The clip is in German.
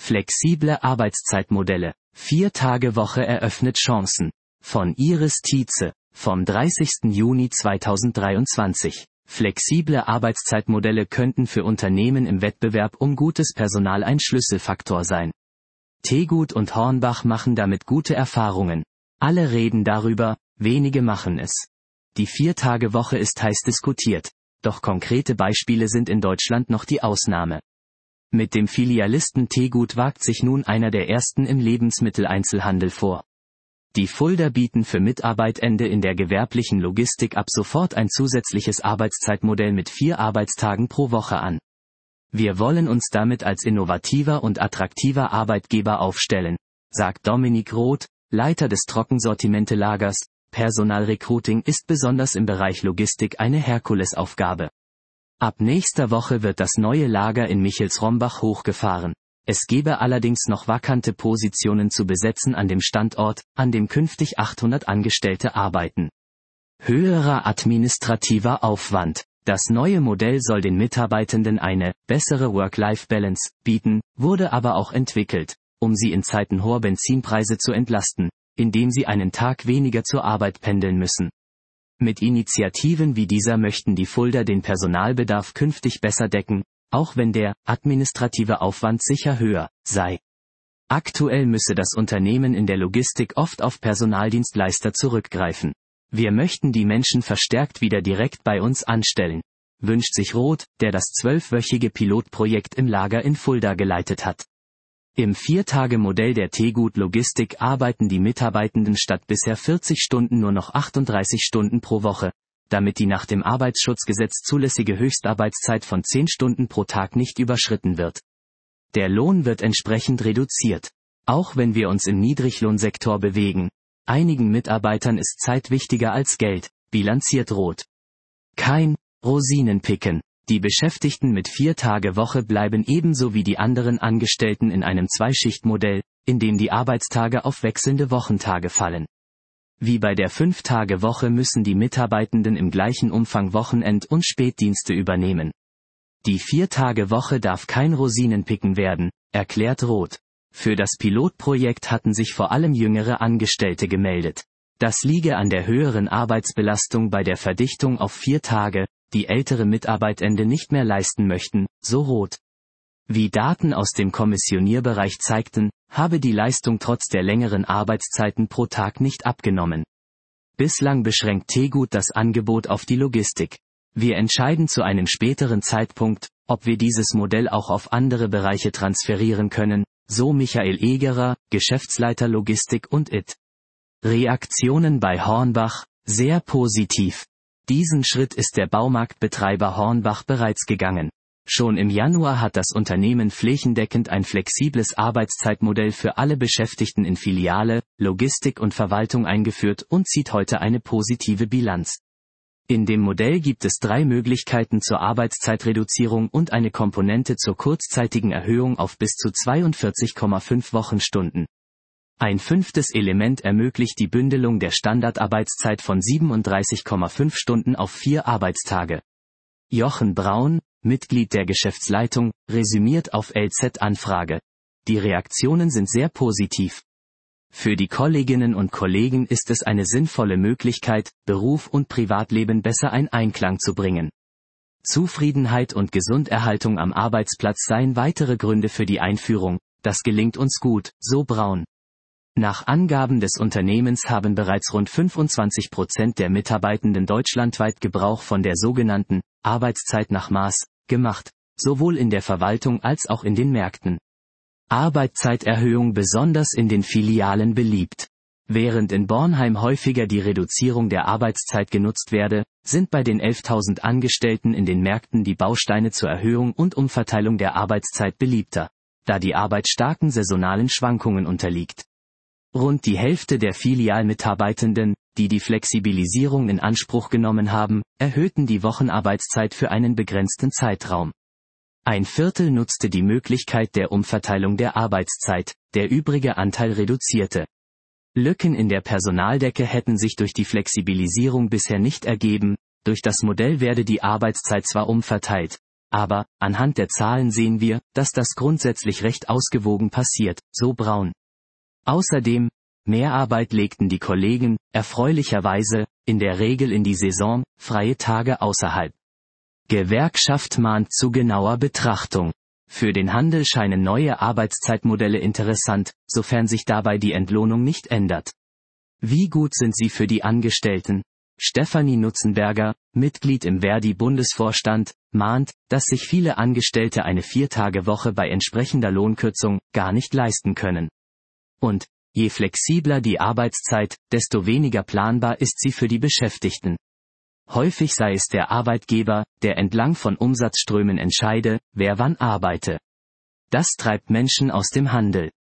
Flexible Arbeitszeitmodelle. 4-Tage-Woche eröffnet Chancen. Von Iris Tietze, vom 30. Juni 2023. Flexible Arbeitszeitmodelle könnten für Unternehmen im Wettbewerb um gutes Personal ein Schlüsselfaktor sein. Tegut und Hornbach machen damit gute Erfahrungen. Alle reden darüber, wenige machen es. Die 4-Tage-Woche ist heiß diskutiert, doch konkrete Beispiele sind in Deutschland noch die Ausnahme. Mit dem Filialisten Tegut wagt sich nun einer der ersten im Lebensmitteleinzelhandel vor. Die Fulda bieten für Mitarbeitende in der gewerblichen Logistik ab sofort ein zusätzliches Arbeitszeitmodell mit 4 Arbeitstagen pro Woche an. Wir wollen uns damit als innovativer und attraktiver Arbeitgeber aufstellen, sagt Dominik Roth, Leiter des Trockensortimente-Lagers. Personalrecruiting ist besonders im Bereich Logistik eine Herkulesaufgabe. Ab nächster Woche wird das neue Lager in Michels-Rombach hochgefahren. Es gebe allerdings noch vakante Positionen zu besetzen an dem Standort, an dem künftig 800 Angestellte arbeiten. Höherer administrativer Aufwand. Das neue Modell soll den Mitarbeitenden eine bessere Work-Life-Balance bieten, wurde aber auch entwickelt, um sie in Zeiten hoher Benzinpreise zu entlasten, indem sie einen Tag weniger zur Arbeit pendeln müssen. Mit Initiativen wie dieser möchten die Fulda den Personalbedarf künftig besser decken, auch wenn der administrative Aufwand sicher höher sei. Aktuell müsse das Unternehmen in der Logistik oft auf Personaldienstleister zurückgreifen. Wir möchten die Menschen verstärkt wieder direkt bei uns anstellen, wünscht sich Roth, der das 12-wöchige Pilotprojekt im Lager in Fulda geleitet hat. Im 4-Tage-Modell der Tegut Logistik arbeiten die Mitarbeitenden statt bisher 40 Stunden nur noch 38 Stunden pro Woche, damit die nach dem Arbeitsschutzgesetz zulässige Höchstarbeitszeit von 10 Stunden pro Tag nicht überschritten wird. Der Lohn wird entsprechend reduziert. Auch wenn wir uns im Niedriglohnsektor bewegen, einigen Mitarbeitern ist Zeit wichtiger als Geld, bilanziert Roth. Kein Rosinenpicken. Die Beschäftigten mit 4-Tage-Woche bleiben ebenso wie die anderen Angestellten in einem Zweischichtmodell, in dem die Arbeitstage auf wechselnde Wochentage fallen. Wie bei der 5-Tage-Woche müssen die Mitarbeitenden im gleichen Umfang Wochenend- und Spätdienste übernehmen. Die 4-Tage-Woche darf kein Rosinenpicken werden, erklärt Roth. Für das Pilotprojekt hatten sich vor allem jüngere Angestellte gemeldet. Das liege an der höheren Arbeitsbelastung bei der Verdichtung auf 4 Tage, die ältere Mitarbeitende nicht mehr leisten möchten, so Roth. Wie Daten aus dem Kommissionierbereich zeigten, habe die Leistung trotz der längeren Arbeitszeiten pro Tag nicht abgenommen. Bislang beschränkt Tegut das Angebot auf die Logistik. Wir entscheiden zu einem späteren Zeitpunkt, ob wir dieses Modell auch auf andere Bereiche transferieren können, so Michael Egerer, Geschäftsleiter Logistik und IT. Reaktionen bei Hornbach, sehr positiv. Diesen Schritt ist der Baumarktbetreiber Hornbach bereits gegangen. Schon im Januar hat das Unternehmen flächendeckend ein flexibles Arbeitszeitmodell für alle Beschäftigten in Filiale, Logistik und Verwaltung eingeführt und zieht heute eine positive Bilanz. In dem Modell gibt es 3 Möglichkeiten zur Arbeitszeitreduzierung und eine Komponente zur kurzzeitigen Erhöhung auf bis zu 42,5 Wochenstunden. Ein 5. Element ermöglicht die Bündelung der Standardarbeitszeit von 37,5 Stunden auf 4 Arbeitstage. Jochen Braun, Mitglied der Geschäftsleitung, resümiert auf LZ-Anfrage. Die Reaktionen sind sehr positiv. Für die Kolleginnen und Kollegen ist es eine sinnvolle Möglichkeit, Beruf und Privatleben besser in Einklang zu bringen. Zufriedenheit und Gesunderhaltung am Arbeitsplatz seien weitere Gründe für die Einführung. Das gelingt uns gut, so Braun. Nach Angaben des Unternehmens haben bereits rund 25% der Mitarbeitenden deutschlandweit Gebrauch von der sogenannten Arbeitszeit nach Maß gemacht, sowohl in der Verwaltung als auch in den Märkten. Arbeitszeiterhöhung besonders in den Filialen beliebt. Während in Bornheim häufiger die Reduzierung der Arbeitszeit genutzt werde, sind bei den 11.000 Angestellten in den Märkten die Bausteine zur Erhöhung und Umverteilung der Arbeitszeit beliebter, da die Arbeit starken saisonalen Schwankungen unterliegt. Rund die Hälfte der Filialmitarbeitenden, die die Flexibilisierung in Anspruch genommen haben, erhöhten die Wochenarbeitszeit für einen begrenzten Zeitraum. Ein Viertel nutzte die Möglichkeit der Umverteilung der Arbeitszeit, der übrige Anteil reduzierte. Lücken in der Personaldecke hätten sich durch die Flexibilisierung bisher nicht ergeben, durch das Modell werde die Arbeitszeit zwar umverteilt, Aber, anhand der Zahlen sehen wir, dass das grundsätzlich recht ausgewogen passiert, so Braun. Außerdem, Mehrarbeit legten die Kollegen, erfreulicherweise, in der Regel in die Saison, freie Tage außerhalb. Gewerkschaft mahnt zu genauer Betrachtung. Für den Handel scheinen neue Arbeitszeitmodelle interessant, sofern sich dabei die Entlohnung nicht ändert. Wie gut sind sie für die Angestellten? Stefanie Nutzenberger, Mitglied im Verdi-Bundesvorstand, mahnt, dass sich viele Angestellte eine 4-Tage-Woche bei entsprechender Lohnkürzung gar nicht leisten können. Und, je flexibler die Arbeitszeit, desto weniger planbar ist sie für die Beschäftigten. Häufig sei es der Arbeitgeber, der entlang von Umsatzströmen entscheide, wer wann arbeite. Das treibt Menschen aus dem Handel.